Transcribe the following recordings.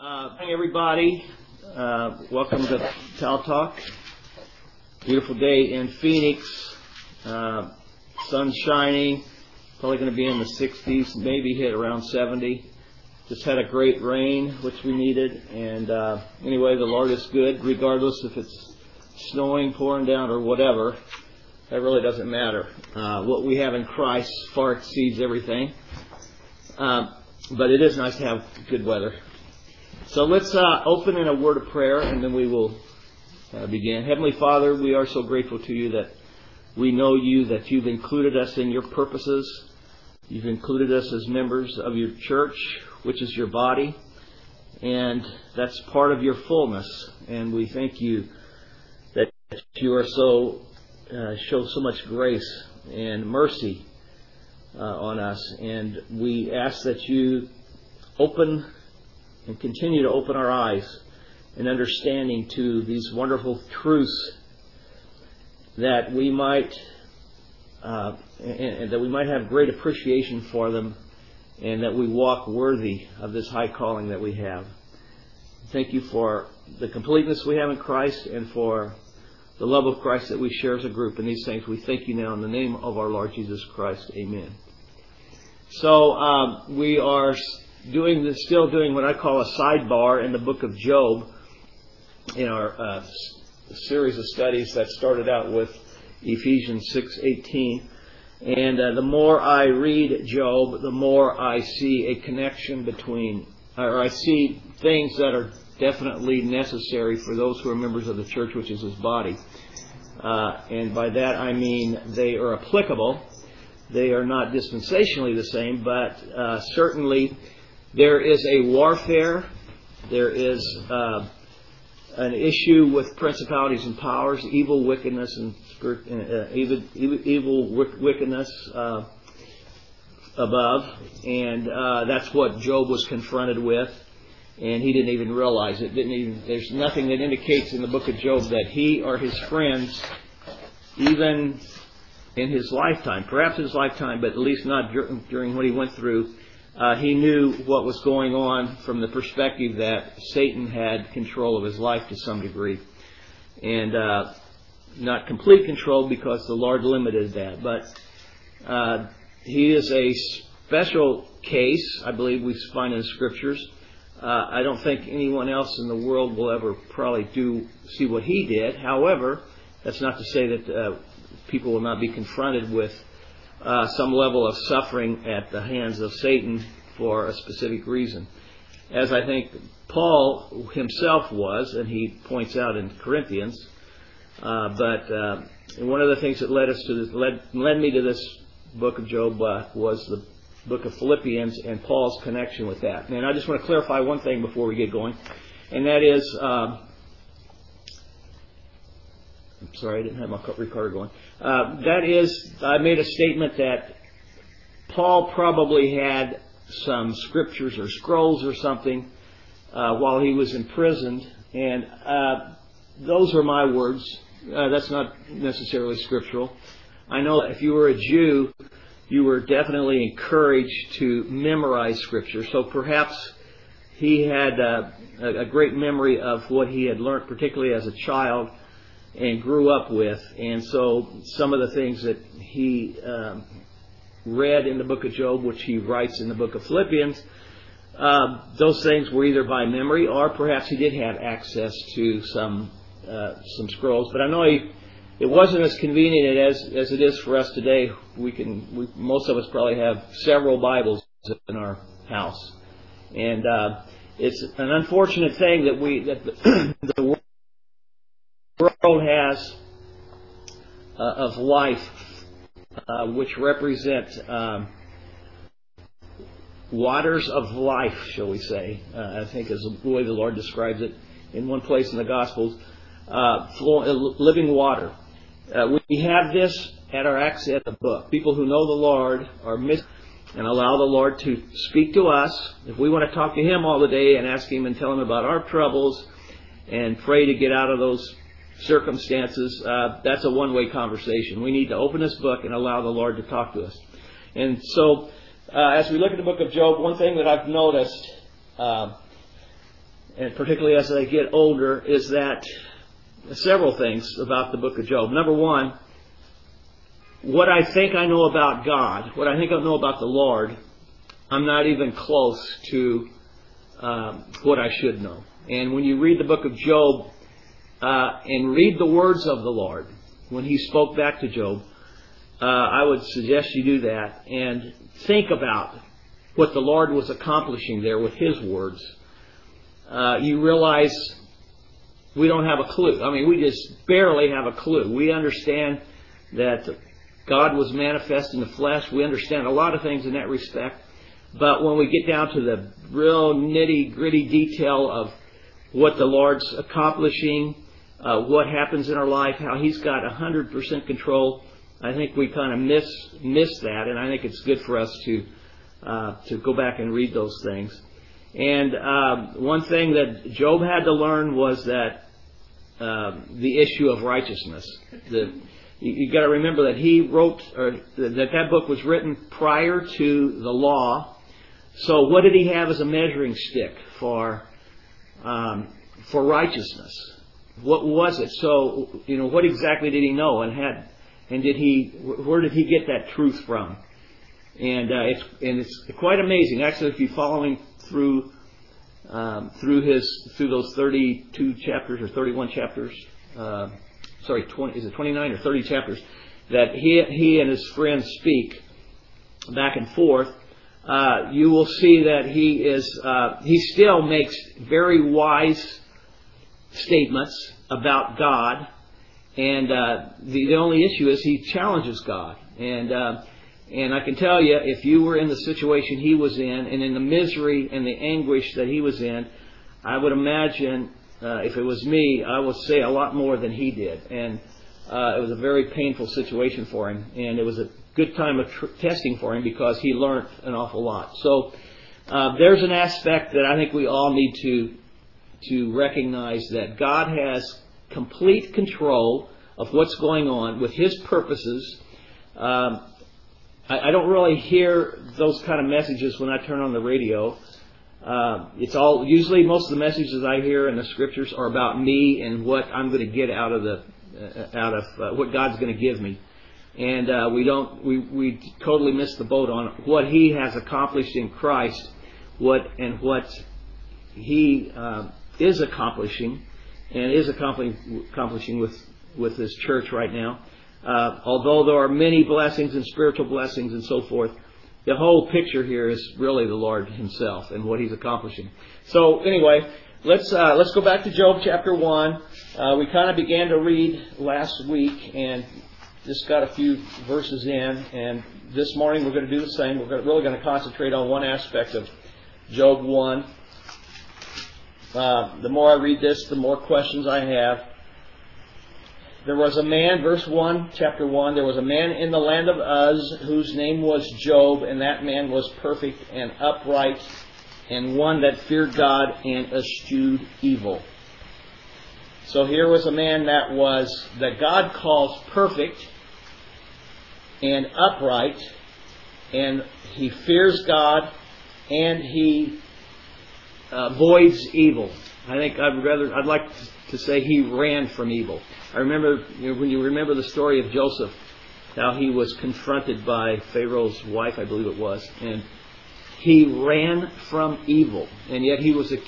Hi everybody. Welcome to Tal Talk. Beautiful day in Phoenix. Sun shining. Probably going to be in the 60s, maybe hit around 70. Just had a great rain, which we needed. And anyway, the Lord is good, regardless if it's snowing, pouring down, or whatever. That really doesn't matter. What we have in Christ far exceeds everything. But it is nice to have good weather. So let's open in a word of prayer, and then we will begin. Heavenly Father, we are so grateful to you that we know you, that you've included us in your purposes. You've included us as members of your church, which is your body, and that's part of your fullness. And we thank you that you are show so much grace and mercy on us. And we ask that you open and continue to open our eyes and understanding to these wonderful truths, that we might and that we might have great appreciation for them, and that we walk worthy of this high calling that we have. Thank you for the completeness we have in Christ, and for the love of Christ that we share as a group. And these things we thank you now in the name of our Lord Jesus Christ. Amen. So we are still doing what I call a sidebar in the book of Job, in our series of studies that started out with Ephesians 6:18. And the more I read Job, the more I see a connection I see things that are definitely necessary for those who are members of the church, which is his body. And by that I mean they are applicable. They are not dispensationally the same, but certainly there is a warfare. There is an issue with principalities and powers, evil wickedness and evil wickedness above, and that's what Job was confronted with, and he didn't even realize it. There's nothing that indicates in the book of Job that he or his friends, even in his lifetime, perhaps his lifetime, but at least not during what he went through, he knew what was going on from the perspective that Satan had control of his life to some degree. And not complete control, because the Lord limited that. But he is a special case, I believe we find in the Scriptures. I don't think anyone else in the world will ever probably see what he did. However, that's not to say that people will not be confronted with some level of suffering at the hands of Satan for a specific reason, as I think Paul himself was, and he points out in Corinthians. But one of the things that led me to this book of Job was the book of Philippians and Paul's connection with that. And I just want to clarify one thing before we get going, and that is, I'm sorry, I didn't have my recorder going. That is, I made a statement that Paul probably had some scriptures or scrolls or something while he was imprisoned, and those are my words. That's not necessarily scriptural. I know that if you were a Jew, you were definitely encouraged to memorize scripture. So perhaps he had a great memory of what he had learned, particularly as a child, and grew up with. And so some of the things that he read in the book of Job, which he writes in the book of Philippians, those things were either by memory, or perhaps he did have access to some scrolls. But I know it wasn't as convenient as it is for us today. Most of us probably have several Bibles in our house, and it's an unfortunate thing that the world has of life, which represent waters of life, shall we say. I think is the way the Lord describes it in one place in the Gospels, living water. We have this at our access at the book. People who know the Lord are and allow the Lord to speak to us. If we want to talk to Him all the day and ask Him and tell Him about our troubles and pray to get out of those circumstances, that's a one-way conversation. We need to open this book and allow the Lord to talk to us. And so, as we look at the book of Job, one thing that I've noticed and particularly as I get older, is that several things about the book of Job. Number one, what I think I know about God, what I think I know about the Lord, I'm not even close to what I should know. And when you read the book of Job and read the words of the Lord, when He spoke back to Job, I would suggest you do that and think about what the Lord was accomplishing there with His words. You realize we don't have a clue. I mean, we just barely have a clue. We understand that God was manifest in the flesh. We understand a lot of things in that respect. But when we get down to the real nitty-gritty detail of what the Lord's accomplishing, what happens in our life, how He's got 100% control, I think we kind of miss that, and I think it's good for us to go back and read those things. And one thing that Job had to learn was that the issue of righteousness. You got to remember that he wrote, or that book was written prior to the law. So what did he have as a measuring stick for righteousness? What was it? So what exactly did he know, and where did he get that truth from? And it's quite amazing. Actually, if you're following through those 32 chapters or 31 chapters, 20, is it 29 or 30 chapters that he and his friends speak back and forth, you will see that he still makes very wise statements about God, and the only issue is he challenges God. And I can tell you, if you were in the situation he was in, and in the misery and the anguish that he was in, I would imagine, if it was me, I would say a lot more than he did. And it was a very painful situation for him. And it was a good time of testing for him because he learned an awful lot. So there's an aspect that I think we all need to recognize, that God has complete control of what's going on with His purposes. I don't really hear those kind of messages when I turn on the radio. It's all usually most of the messages I hear in the Scriptures are about me and what I'm going to get out of what God's going to give me, and we totally miss the boat on what He has accomplished in Christ, what He is accomplishing and is accomplishing with His church right now. Although there are many blessings and spiritual blessings and so forth, the whole picture here is really the Lord Himself and what He's accomplishing. So anyway, let's go back to Job chapter 1. We kind of began to read last week and just got a few verses in, and this morning we're going to do the same. We're really going to concentrate on one aspect of Job 1. The more I read this, the more questions I have. There was a man, verse 1, chapter 1, there was a man in the land of Uz whose name was Job, and that man was perfect and upright, and one that feared God and eschewed evil. So here was a man that God calls perfect and upright, and he fears God, and he avoids evil. I think I'd like to say he ran from evil. I remember, when you remember the story of Joseph, how he was confronted by Pharaoh's wife, I believe it was, and he ran from evil, and yet he was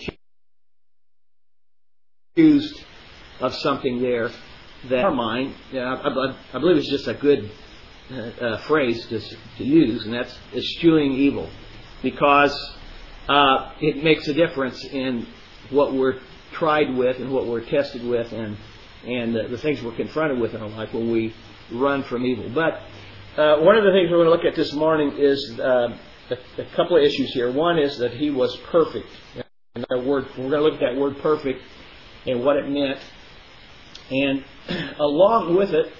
accused of something there that, in our mind, I believe it's just a good phrase to use, and that's eschewing evil, because it makes a difference in what we're tried with and what we're tested with, and the things we're confronted with in our life when we run from evil. But one of the things we're going to look at this morning is a couple of issues here. One is that he was perfect. And we're going to look at that word perfect and what it meant. And along with it,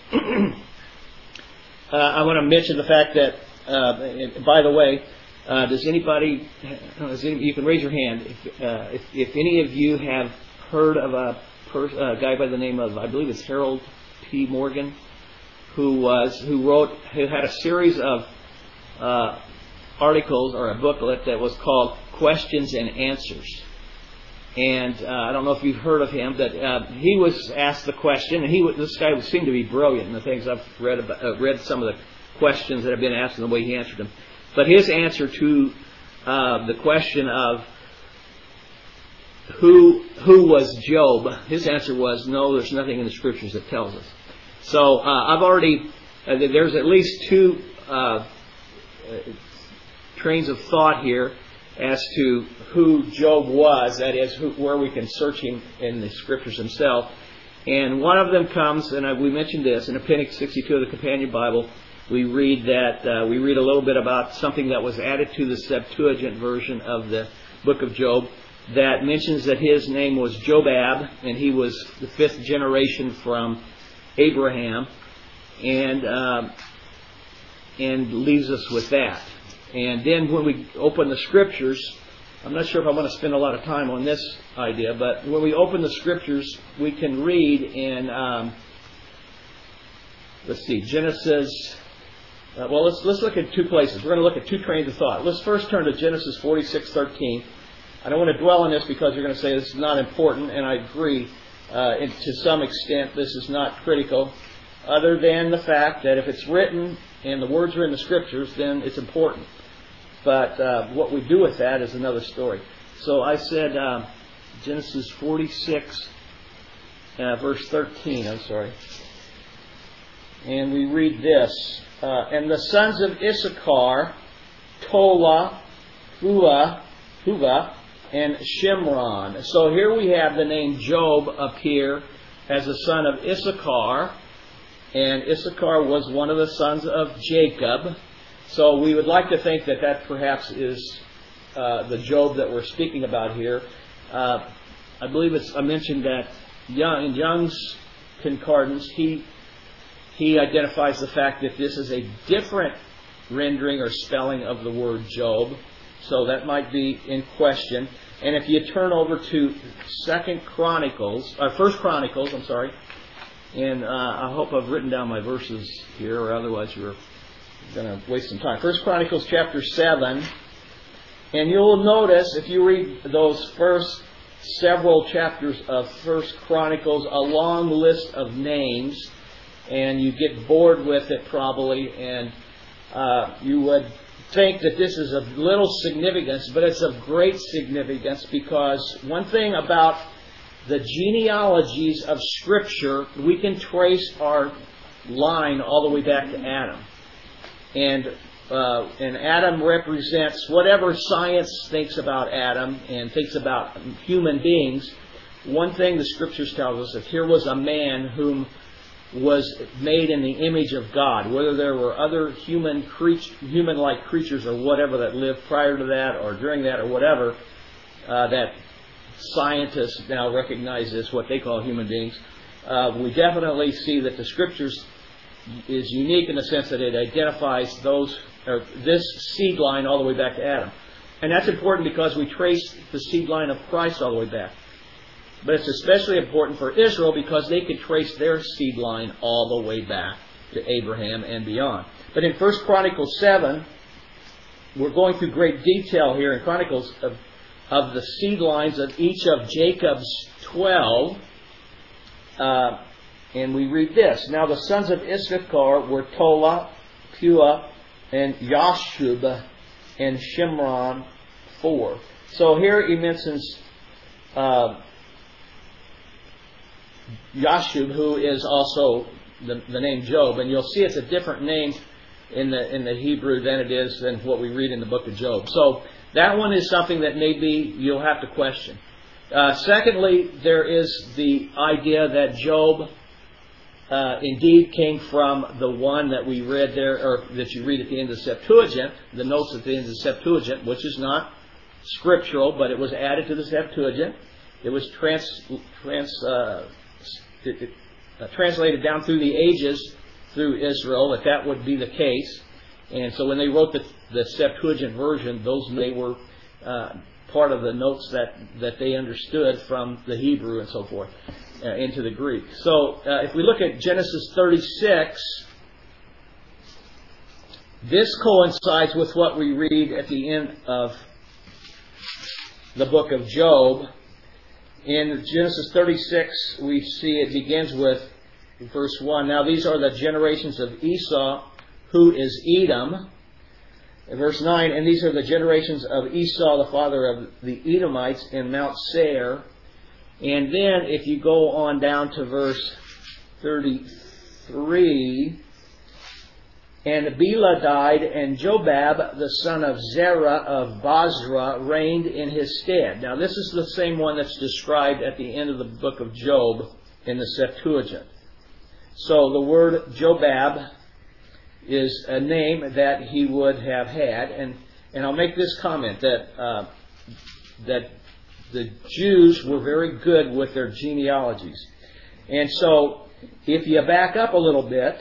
I want to mention the fact that, by the way, does anybody, you can raise your hand, if any of you have heard of a guy by the name of, I believe it's Harold P. Morgan, who had a series of articles or a booklet that was called Questions and Answers. And I don't know if you've heard of him, but he was asked the question, and this guy seemed to be brilliant in the things I've read some of the questions that have been asked and the way he answered them. But his answer to the question of who was Job, his answer was, no, there's nothing in the Scriptures that tells us. So I've already, there's at least two trains of thought here as to who Job was, that is, where we can search him in the Scriptures themselves. And one of them comes, and we mentioned this, in Appendix 62 of the Companion Bible, we read a little bit about something that was added to the Septuagint version of the book of Job that mentions that his name was Jobab, and he was the 5th generation from Abraham, and leaves us with that. And then when we open the Scriptures, I'm not sure if I want to spend a lot of time on this idea, but when we open the Scriptures, we can read in, Genesis. Let's look at two places. We're going to look at two trains of thought. Let's first turn to Genesis 46:13. I don't want to dwell on this because you're going to say this is not important, and I agree. To some extent, this is not critical, other than the fact that if it's written and the words are in the Scriptures, then it's important. But what we do with that is another story. So I said Genesis 46, verse 13, And we read this. And the sons of Issachar, Tola, Puvah, and Shimron. So here we have the name Job appear as a son of Issachar. And Issachar was one of the sons of Jacob. So we would like to think that perhaps is the Job that we're speaking about here. I believe I mentioned that in Young's Concordance, he identifies the fact that this is a different rendering or spelling of the word Job. So that might be in question. And if you turn over to First Chronicles, and I hope I've written down my verses here, or otherwise you're going to waste some time. 1 Chronicles chapter 7, and you'll notice if you read those first several chapters of 1 Chronicles, a long list of names, and you get bored with it probably, and you would think that this is of little significance, but it's of great significance, because one thing about the genealogies of Scripture, we can trace our line all the way back to Adam. And Adam represents whatever science thinks about Adam and thinks about human beings. One thing the Scriptures tells us, that here was a man whom was made in the image of God. Whether there were other human-like creatures or whatever that lived prior to that or during that or whatever, that scientists now recognize as what they call human beings, we definitely see that the Scriptures is unique in the sense that it identifies this seed line all the way back to Adam. And that's important because we trace the seed line of Christ all the way back. But it's especially important for Israel because they could trace their seed line all the way back to Abraham and beyond. But in 1 Chronicles 7, we're going through great detail here in Chronicles of the seed lines of each of Jacob's 12. And we read this. Now the sons of Issachar were Tola, Pua, and Yashub, and Shimron 4. So here he mentions Yashub, who is also the name Job, and you'll see it's a different name in the Hebrew than what we read in the book of Job. So that one is something that maybe you'll have to question. Secondly, there is the idea that Job indeed came from the one that we read there, or that you read at the end of the Septuagint, the notes at the end of the Septuagint, which is not scriptural, but it was added to the Septuagint. It was translated down through the ages through Israel, that would be the case. And so when they wrote the Septuagint version, they were part of the notes that they understood from the Hebrew and so forth into the Greek. So if we look at Genesis 36, this coincides with what we read at the end of the book of Job. In Genesis 36, we see it begins with verse 1. Now these are the generations of Esau, who is Edom. In verse 9, and these are the generations of Esau, the father of the Edomites, in Mount Seir. And then if you go on down to verse 33, and Bela died, and Jobab, the son of Zerah of Basra, reigned in his stead. Now this is the same one that's described at the end of the book of Job in the Septuagint. So the word Jobab is a name that he would have had. And I'll make this comment that the Jews were very good with their genealogies. And so if you back up a little bit,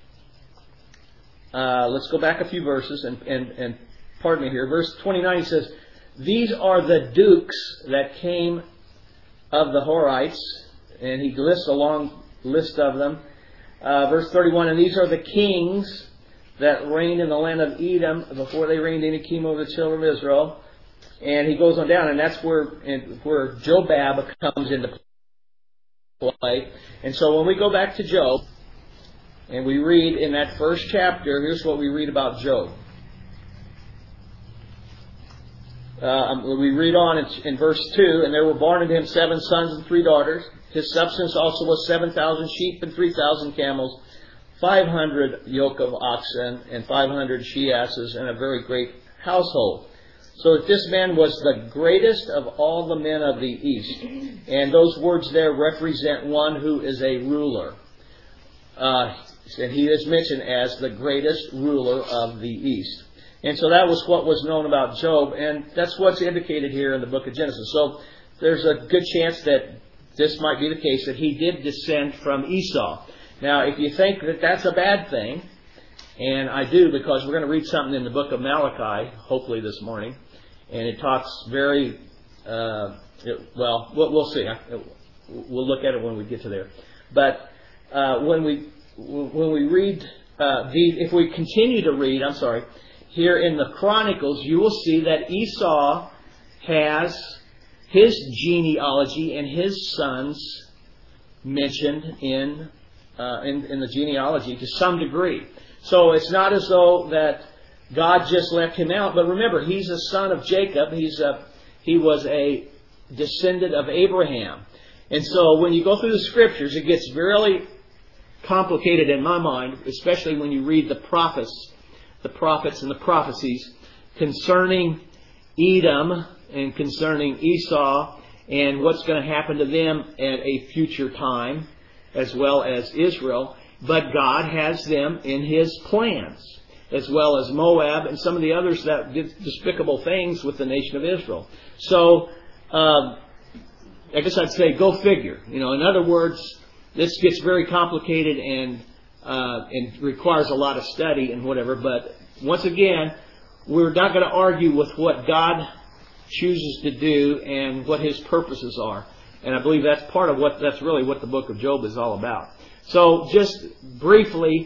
let's go back a few verses and pardon me here. Verse 29 says, these are the dukes that came of the Horites, and he lists a long list of them. Verse 31, and these are the kings that reigned in the land of Edom before they reigned any king over the children of Israel. And he goes on down, and that's where Jobab comes into play. And so when we go back to Job, and we read in that first chapter, here's what we read about Job. We read on in verse 2, and there were born unto him 7 sons and 3 daughters. His substance also was 7,000 sheep and 3,000 camels, 500 yoke of oxen, and 500 she-asses, and a very great household. So that this man was the greatest of all the men of the east. And those words there represent one who is a ruler. And he is mentioned as the greatest ruler of the east. And so that was what was known about Job, and that's what's indicated here in the book of Genesis. So there's a good chance that this might be the case, that he did descend from Esau. Now, if you think that that's a bad thing, and I do, because we're going to read something in the book of Malachi, hopefully this morning, and it talks very, we'll see. We'll look at it when we get to there. But when we read, if we continue to read, here in the Chronicles, you will see that Esau has his genealogy and his sons mentioned in the genealogy to some degree. So it's not as though that God just left him out. But remember, he's a son of Jacob. He was a descendant of Abraham. And so when you go through the Scriptures, it gets really complicated in my mind, especially when you read the prophets and the prophecies concerning Edom and concerning Esau and what's going to happen to them at a future time, as well as Israel. But God has them in His plans, as well as Moab and some of the others that did despicable things with the nation of Israel. So, I guess I'd say go figure. In other words, this gets very complicated and requires a lot of study and whatever. But once again, we're not going to argue with what God chooses to do and what His purposes are. And I believe that's really what the book of Job is all about. So just briefly,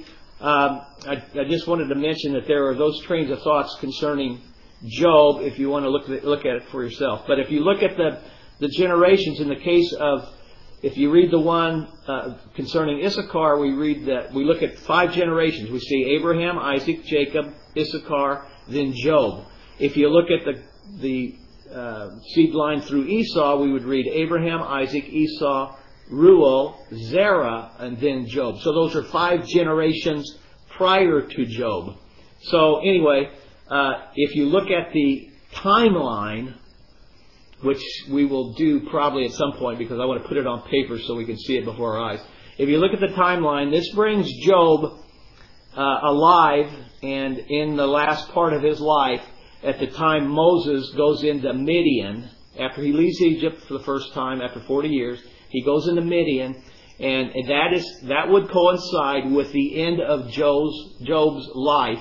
I just wanted to mention that there are those trains of thoughts concerning Job if you want to look at it for yourself. But if you look at the generations in the case of, if you read the one concerning Issachar, we look at 5 generations. We see Abraham, Isaac, Jacob, Issachar, then Job. If you look at the seed line through Esau, we would read Abraham, Isaac, Esau, Reuel, Zerah, and then Job. So those are 5 generations prior to Job. So anyway, if you look at the timeline, which we will do probably at some point because I want to put it on paper so we can see it before our eyes. If you look at the timeline, this brings Job alive and in the last part of his life at the time Moses goes into Midian. After he leaves Egypt for the first time after 40 years, he goes into Midian, and that would coincide with the end of Job's life.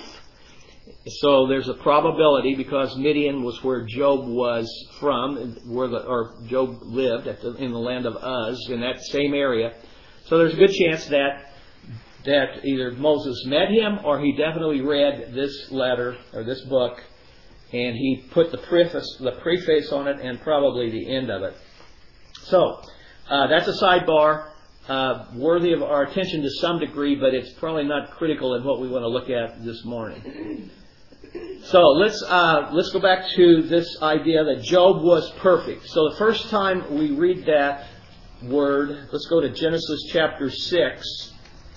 So there's a probability, because Midian was where Job was from, or Job lived in the land of Uz, in that same area. So there's a good chance that either Moses met him or he definitely read this letter or this book, and he put the preface on it and probably the end of it. So, that's a sidebar, worthy of our attention to some degree, but it's probably not critical in what we want to look at this morning. So, let's go back to this idea that Job was perfect. So, the first time we read that word, let's go to Genesis chapter 6.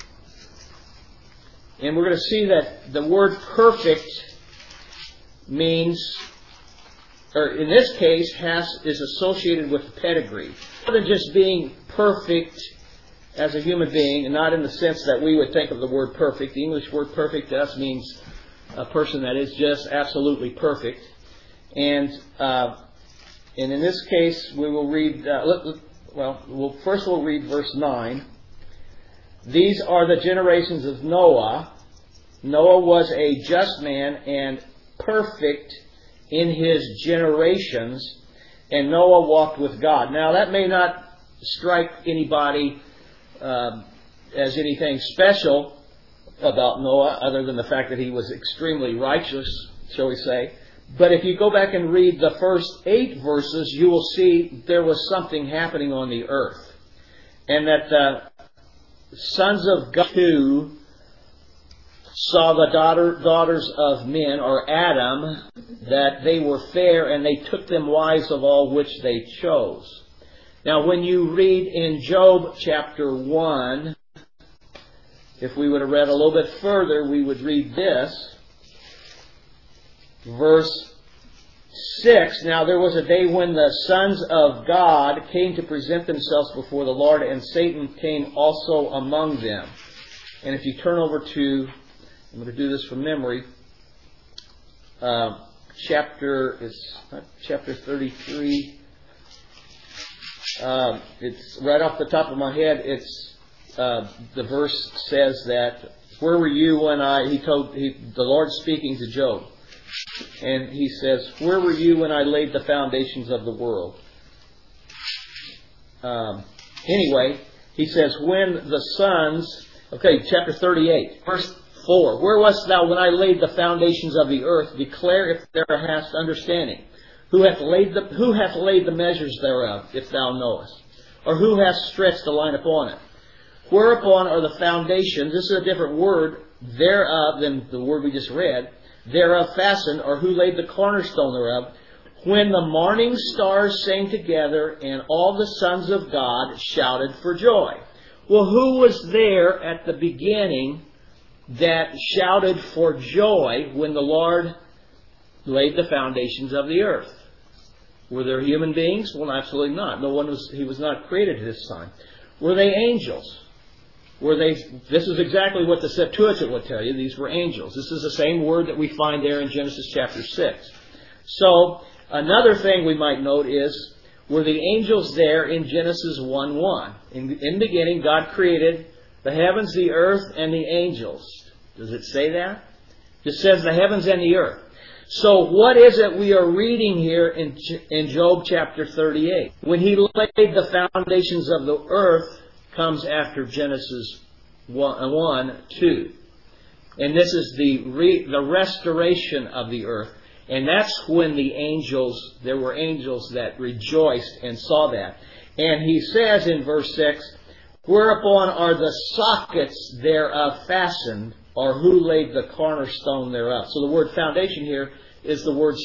And we're going to see that the word perfect means, or in this case, is associated with pedigree. Rather than just being perfect as a human being, and not in the sense that we would think of the word perfect. The English word perfect to us means a person that is just absolutely perfect. And in this case, we will read, first we'll read verse 9. These are the generations of Noah. Noah was a just man and perfect in his generations, and Noah walked with God. Now, that may not strike anybody as anything special about Noah, other than the fact that he was extremely righteous, shall we say. But if you go back and read the first 8 verses, you will see there was something happening on the earth. And that the sons of God too saw the daughters of men, or Adam, that they were fair, and they took them wives of all which they chose. Now, when you read in Job chapter 1, if we would have read a little bit further, we would read this. Verse 6, Now there was a day when the sons of God came to present themselves before the Lord, and Satan came also among them. And if you turn over to, I'm going to do this from memory, chapter 33. It's right off the top of my head. It's the verse says that, where were you when the Lord speaking to Job, and he says, where were you when I laid the foundations of the world? Anyway, he says, when the sons, chapter 38, verse 4, where wast thou when I laid the foundations of the earth? Declare if thou hast understanding. Who hath laid the measures thereof, if thou knowest? Or who hath stretched the line upon it? Whereupon are the foundations, this is a different word, thereof than the word we just read, thereof fastened, or who laid the cornerstone thereof? When the morning stars sang together, and all the sons of God shouted for joy. Well, who was there at the beginning that shouted for joy when the Lord laid the foundations of the earth? Were there human beings? Well, absolutely not. He was not created at this time. Were they angels? This is exactly what the Septuagint would tell you. These were angels. This is the same word that we find there in Genesis chapter 6. So, another thing we might note is, were the angels there in Genesis 1:1? In the beginning, God created the heavens, the earth, and the angels. Does it say that? It says the heavens and the earth. So what is it we are reading here in Job chapter 38? When he laid the foundations of the earth comes after Genesis 1:2. And this is the restoration of the earth. And that's when there were angels that rejoiced and saw that. And he says in verse 6, whereupon are the sockets thereof fastened, or who laid the cornerstone thereof? So the word foundation here is the word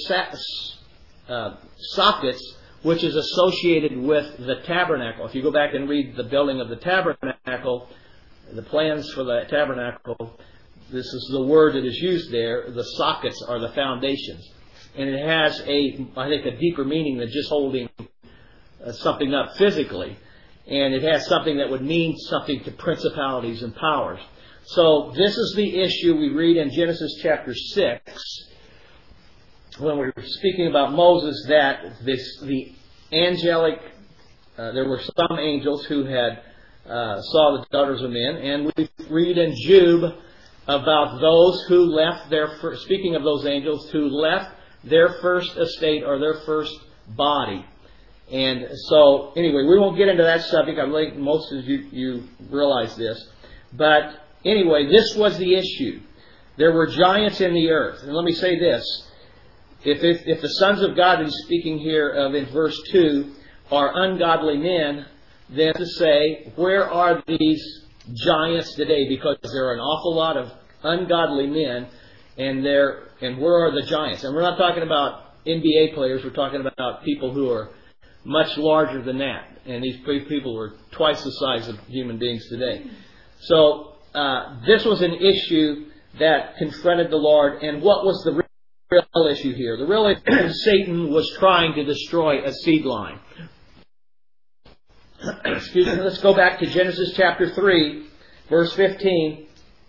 sockets, which is associated with the tabernacle. If you go back and read the building of the tabernacle, the plans for the tabernacle, this is the word that is used there. The sockets are the foundations. And it has a deeper meaning than just holding something up physically. And it has something that would mean something to principalities and powers. So this is the issue we read in Genesis chapter 6 when we were speaking about Moses, that the angelic, there were some angels who had saw the daughters of men, and we read in Job about those who left speaking of those angels who left their first estate or their first body. And so, anyway, we won't get into that subject. I think most of you realize this. But anyway, this was the issue. There were giants in the earth. And let me say this. If the sons of God he's speaking here of in verse 2 are ungodly men than to say, where are these giants today? Because there are an awful lot of ungodly men, and where are the giants? And we're not talking about NBA players. We're talking about people who are much larger than that. And these people were twice the size of human beings today. So this was an issue that confronted the Lord. And what was the real issue here? The real issue, Satan was trying to destroy a seed line. Excuse me. Let's go back to Genesis chapter 3, verse 15.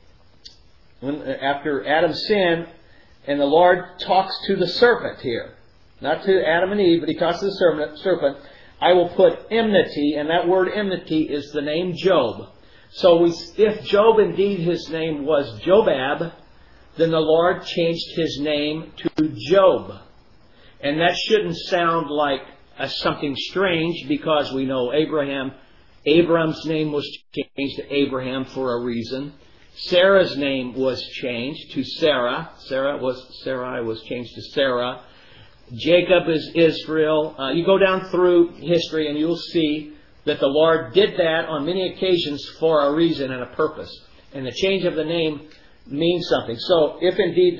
After Adam sinned, and the Lord talks to the serpent here. Not to Adam and Eve, but He talks to the serpent. I will put enmity, and that word enmity is the name Job. So if Job indeed his name was Jobab, then the Lord changed his name to Job. And that shouldn't sound like something strange, because we know Abram's name was changed to Abraham for a reason. Sarah's name was changed to Sarah. Sarai was changed to Sarah. Jacob is Israel. You go down through history and you'll see that the Lord did that on many occasions for a reason and a purpose. And the change of the name means something. So if indeed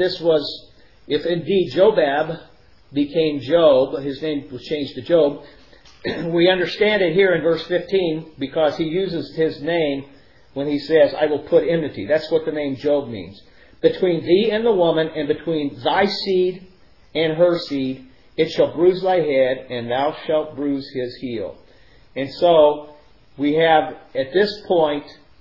Jobab became Job, his name was changed to Job, we understand it here in verse 15 because he uses his name when he says, I will put enmity. That's what the name Job means. Between thee and the woman, and between thy seed and her seed, it shall bruise thy head, and thou shalt bruise his heel. And so, we have, at this point,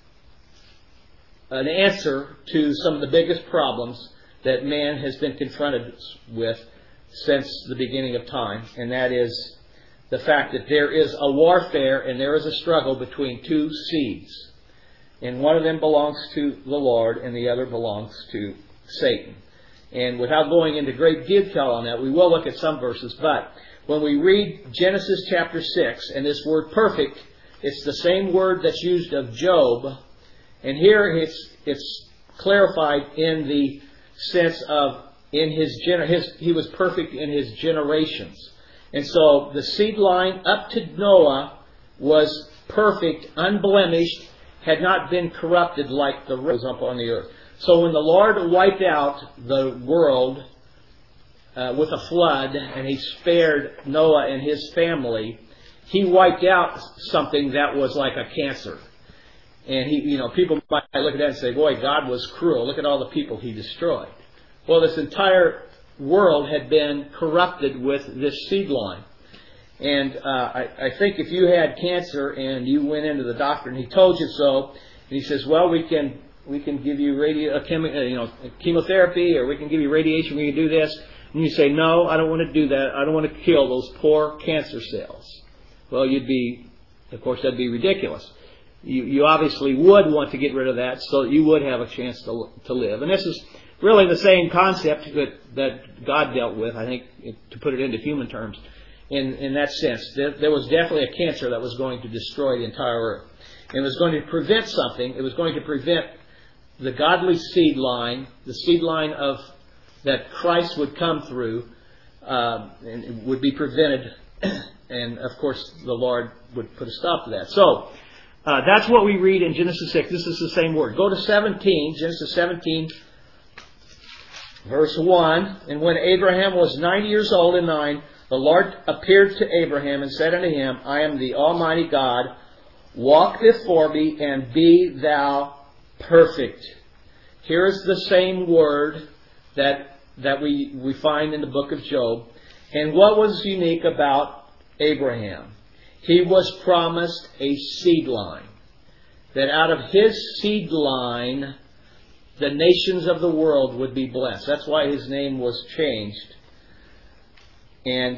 an answer to some of the biggest problems that man has been confronted with since the beginning of time, and that is the fact that there is a warfare and there is a struggle between two seeds. And one of them belongs to the Lord, and the other belongs to Satan. And without going into great detail on that, we will look at some verses. But when we read Genesis chapter 6, and this word perfect, it's the same word that's used of Job. And here it's clarified in the sense of he was perfect in his generations. And so the seed line up to Noah was perfect, unblemished, had not been corrupted like the rose up on the earth. So when the Lord wiped out the world with a flood, and He spared Noah and his family, He wiped out something that was like a cancer. And people might look at that and say, boy, God was cruel. Look at all the people He destroyed. Well, this entire world had been corrupted with this seed line. And I think if you had cancer and you went into the doctor and he told you so, and he says, well, we can give you chemotherapy, or we can give you radiation, we can do this. And you say, no, I don't want to do that. I don't want to kill those poor cancer cells. Well, of course, that'd be ridiculous. You obviously would want to get rid of that so that you would have a chance to live. And this is really the same concept that God dealt with, I think, to put it into human terms. In that sense, there was definitely a cancer that was going to destroy the entire earth. And it was going to prevent something. It was going to prevent the godly seed line, the seed line that Christ would come through, and it would be prevented. And, of course, the Lord would put a stop to that. So, that's what we read in Genesis 6. This is the same word. Go to 17, Genesis 17, verse 1. And when Abraham was 90 years old and 9, the Lord appeared to Abraham and said unto him, I am the Almighty God. Walk before me and be thou perfect. Here is the same word that we find in the book of Job. And what was unique about Abraham? He was promised a seed line. That out of his seed line, the nations of the world would be blessed. That's why his name was changed. And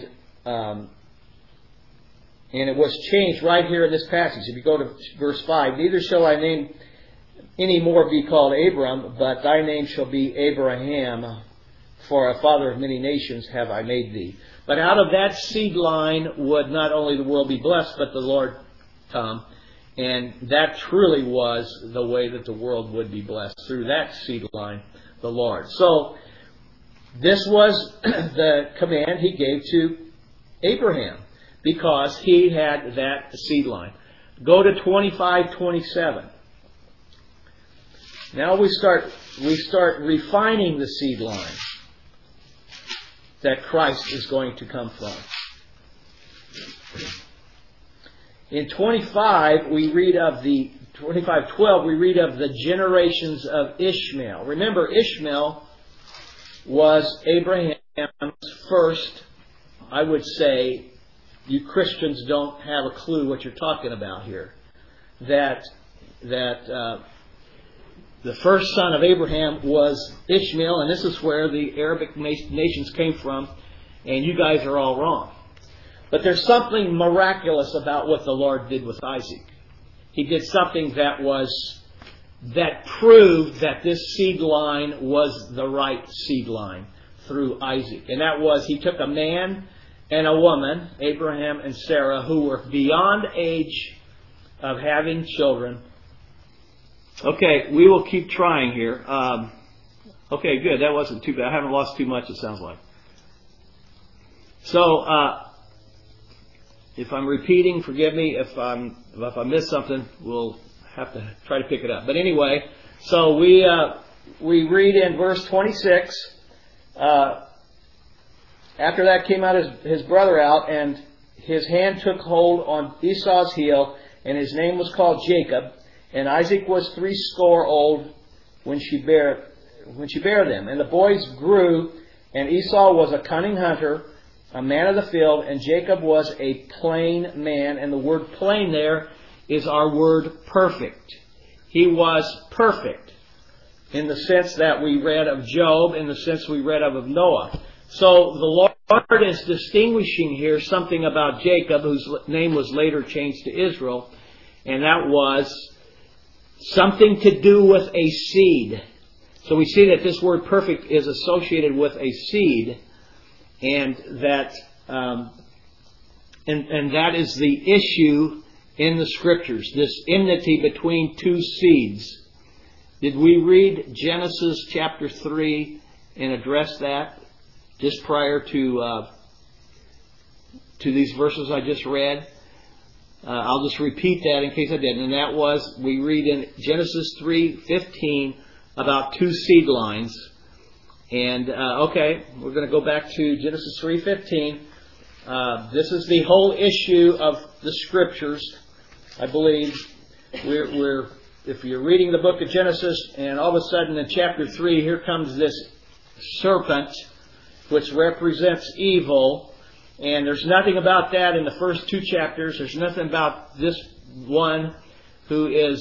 it was changed right here in this passage. If you go to verse 5, neither shall thy name any more be called Abram, but thy name shall be Abraham, for a father of many nations have I made thee. But out of that seed line would not only the world be blessed, but the Lord come. And that truly was the way that the world would be blessed, through that seed line, the Lord. So, this was the command He gave to Abraham. because he had that seed line. Go to 25:27. Now we start refining the seed line that Christ is going to come from. In 25, we read of the 25:12, we read of the generations of Ishmael. Remember, Ishmael was Abraham's first, I would say, you Christians don't have a clue what you're talking about here. That the first son of Abraham was Ishmael, and this is where the Arabic nations came from, and you guys are all wrong. But there's something miraculous about what the Lord did with Isaac. He did something that proved that this seed line was the right seed line through Isaac. And that was, he took a man and a woman, Abraham and Sarah, who were beyond age of having children. Okay, we will keep trying here. Okay, good. That wasn't too bad. I haven't lost too much, it sounds like. So, if I'm repeating, forgive me. If I miss something, we'll have to try to pick it up. But anyway, so we read in verse 26. After that came out his brother out, and his hand took hold on Esau's heel, and his name was called Jacob. And Isaac was 80 old when she bare them. And the boys grew, and Esau was a cunning hunter, a man of the field, and Jacob was a plain man. And the word plain there is our word perfect. He was perfect in the sense that we read of Job, in the sense we read of Noah. So the Lord is distinguishing here something about Jacob, whose name was later changed to Israel, and that was something to do with a seed. So we see that this word perfect is associated with a seed, and that and that is the issue in the Scriptures, this enmity between two seeds. Did we read Genesis chapter 3 and address that just prior to these verses I just read? I'll just repeat that in case I didn't. And that was, we read in Genesis 3:15 about two seed lines. And, okay, we're going to go back to Genesis 3:15. This is the whole issue of the Scriptures, I believe. If you're reading the book of Genesis, and all of a sudden in chapter 3, here comes this serpent, which represents evil. And there's nothing about that in the first two chapters. There's nothing about this one who is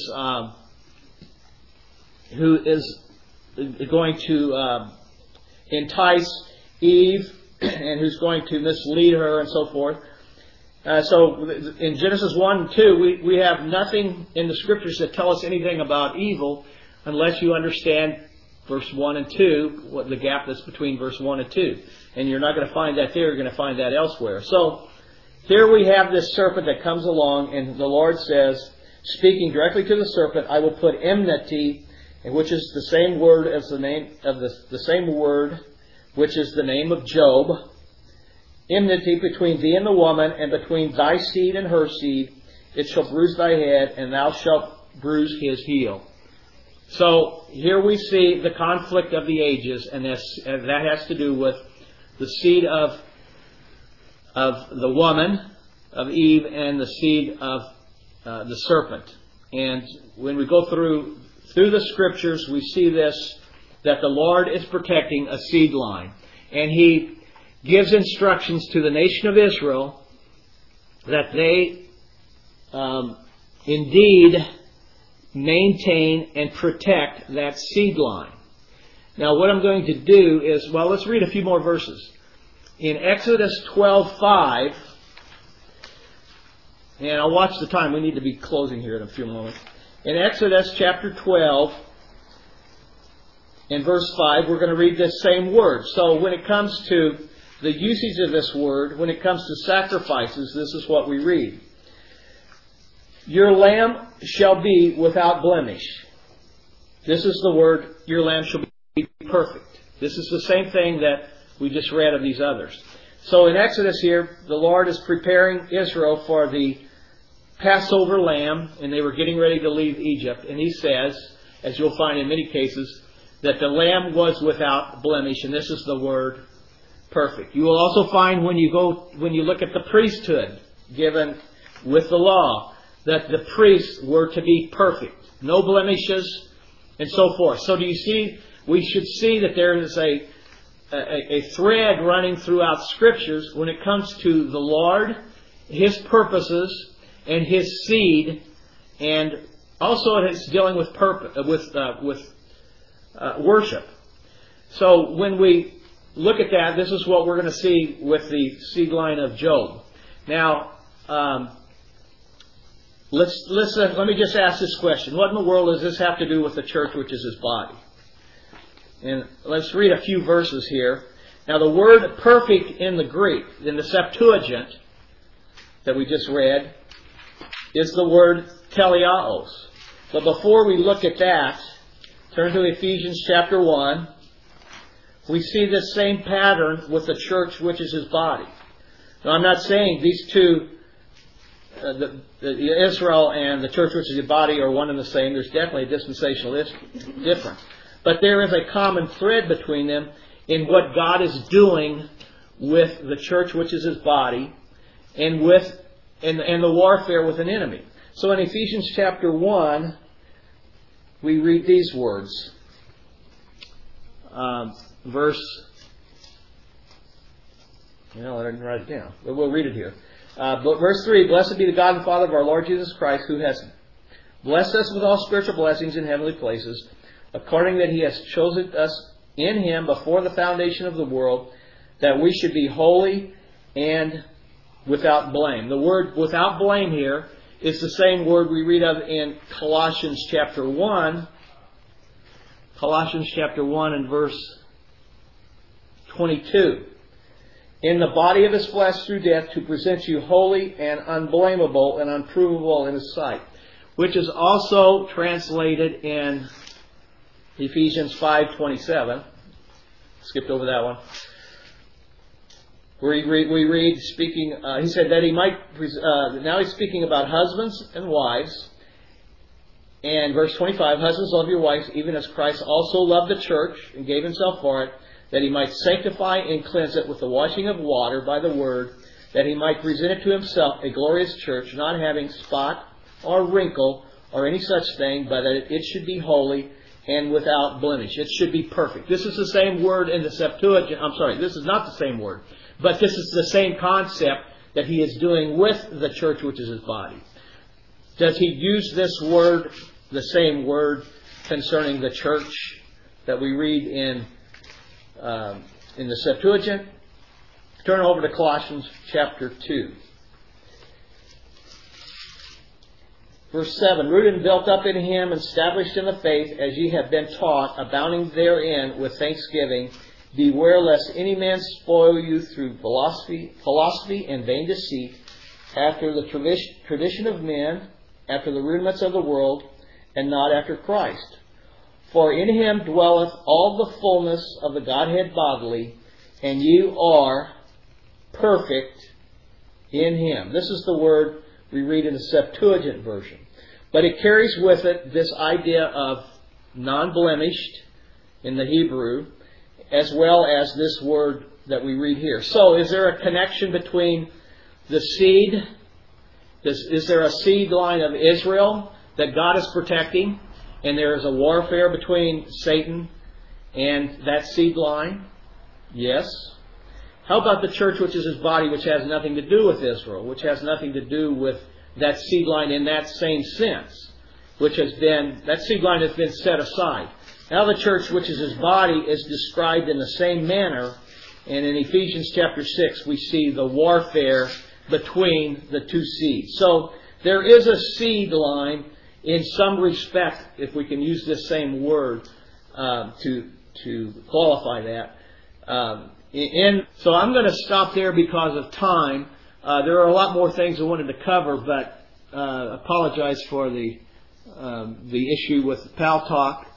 going to entice Eve and who's going to mislead her and so forth. So in Genesis 1 and 2, we have nothing in the Scriptures that tell us anything about evil unless you understand verse 1 and 2, what the gap that's between verse 1 and 2. And you're not going to find that there, you're going to find that elsewhere. So here we have this serpent that comes along, and the Lord says, speaking directly to the serpent, I will put enmity, which is the same word as the name of the same word, which is the name of Job. Enmity between thee and the woman, and between thy seed and her seed. It shall bruise thy head, and thou shalt bruise his heel. So here we see the conflict of the ages, and that has to do with the seed of the woman, of Eve, and the seed of the serpent. And when we go through the Scriptures, we see this, that the Lord is protecting a seed line. And He gives instructions to the nation of Israel that they indeed maintain and protect that seed line. Now what I'm going to do is, well, let's read a few more verses. In Exodus 12:5, and I'll watch the time. We need to be closing here in a few moments. In Exodus chapter 12, in verse 5, we're going to read this same word. So when it comes to the usage of this word, when it comes to sacrifices, this is what we read. Your lamb shall be without blemish. This is the word, your lamb shall be perfect. This is the same thing that we just read of these others. So in Exodus here, the Lord is preparing Israel for the Passover lamb, and they were getting ready to leave Egypt. And He says, as you'll find in many cases, that the lamb was without blemish, and this is the word perfect. You will also find when you look at the priesthood given with the law, that the priests were to be perfect, no blemishes, and so forth. So do you see? We should see that there is a thread running throughout Scriptures when it comes to the Lord, His purposes, and His seed, and also it's dealing with worship. So when we look at that, this is what we're going to see with the seed line of Job. Now, let me just ask this question: what in the world does this have to do with the church, which is His body? And let's read a few verses here. Now, the word perfect in the Greek, in the Septuagint that we just read, is the word teleos. But before we look at that, turn to Ephesians chapter 1. We see this same pattern with the church, which is His body. Now, I'm not saying these two, the Israel and the church, which is His body, are one and the same. There's definitely a dispensational difference. But there is a common thread between them in what God is doing with the church, which is His body, and the warfare with an enemy. So in Ephesians chapter 1, we read these words. I didn't write it down, but we'll read it here. But verse 3, Blessed be the God and Father of our Lord Jesus Christ, who has blessed us with all spiritual blessings in heavenly places, according that He has chosen us in Him before the foundation of the world, that we should be holy and without blame. The word without blame here is the same word we read of in Colossians chapter 1. Colossians chapter 1 and verse 22. In the body of His flesh through death, to present you holy and unblameable and unprovable in His sight. Which is also translated in Ephesians 5:27. Skipped over that one. Where we read, he said that He might, now He's speaking about husbands and wives. And verse 25, Husbands, love your wives, even as Christ also loved the church and gave Himself for it, that He might sanctify and cleanse it with the washing of water by the word, that He might present it to Himself a glorious church, not having spot or wrinkle or any such thing, but that it should be holy and without blemish. It should be perfect. This is the same word in the Septuagint. I'm sorry, this is not the same word. But this is the same concept that He is doing with the church, which is His body. Does He use this word, the same word, concerning the church that we read in the Septuagint? Turn over to Colossians chapter 2. Verse 7, Rooted and built up in Him, and established in the faith, as ye have been taught, abounding therein with thanksgiving. Beware lest any man spoil you through philosophy and vain deceit, after the tradition of men, after the rudiments of the world, and not after Christ. For in Him dwelleth all the fullness of the Godhead bodily, and you are perfect in Him. This is the word we read in the Septuagint version. But it carries with it this idea of non-blemished in the Hebrew, as well as this word that we read here. So, is there a connection between the seed? Is there a seed line of Israel that God is protecting, and there is a warfare between Satan and that seed line? Yes. How about the church, which is His body, which has nothing to do with Israel, which has nothing to do with that seed line in that same sense, that seed line has been set aside. Now the church, which is His body, is described in the same manner, and in Ephesians chapter 6 we see the warfare between the two seeds. So there is a seed line in some respect, if we can use this same word to qualify that. So I'm going to stop there because of time. There are a lot more things I wanted to cover, but apologize for the issue with Pal Talk.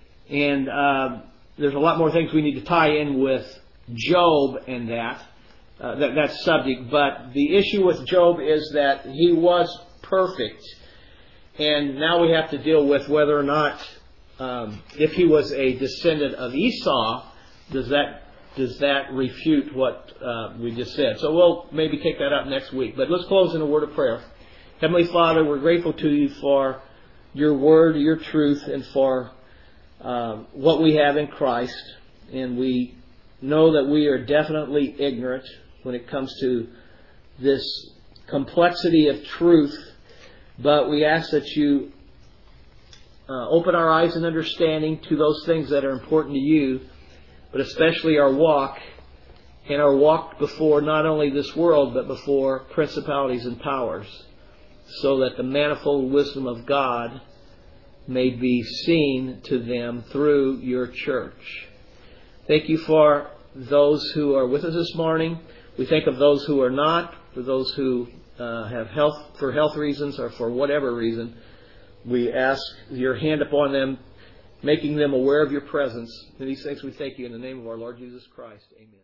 And there's a lot more things we need to tie in with Job and that. that subject. But the issue with Job is that he was perfect. And now we have to deal with whether or not, if he was a descendant of Esau, does that refute what we just said? So we'll maybe take that up next week. But let's close in a word of prayer. Heavenly Father, we're grateful to you for your word, your truth, and for what we have in Christ. And we know that we are definitely ignorant when it comes to this complexity of truth. But we ask that you open our eyes and understanding to those things that are important to you, but especially our walk, and our walk before not only this world, but before principalities and powers, so that the manifold wisdom of God may be seen to them through your church. Thank you for those who are with us this morning. We think of those who are not, for those who have for health reasons or for whatever reason. We ask your hand upon them, making them aware of your presence. In these things we thank you in the name of our Lord Jesus Christ. Amen.